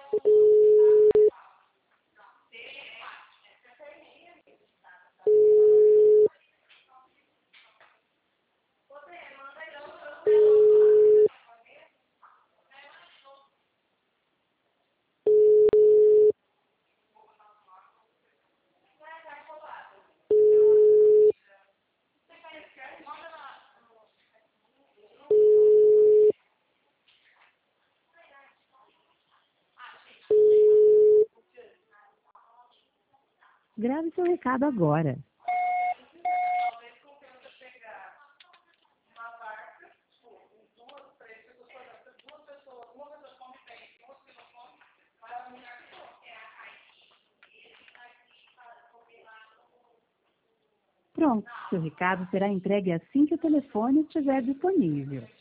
Grave seu recado agora. Pronto, seu recado será entregue assim que o telefone estiver disponível.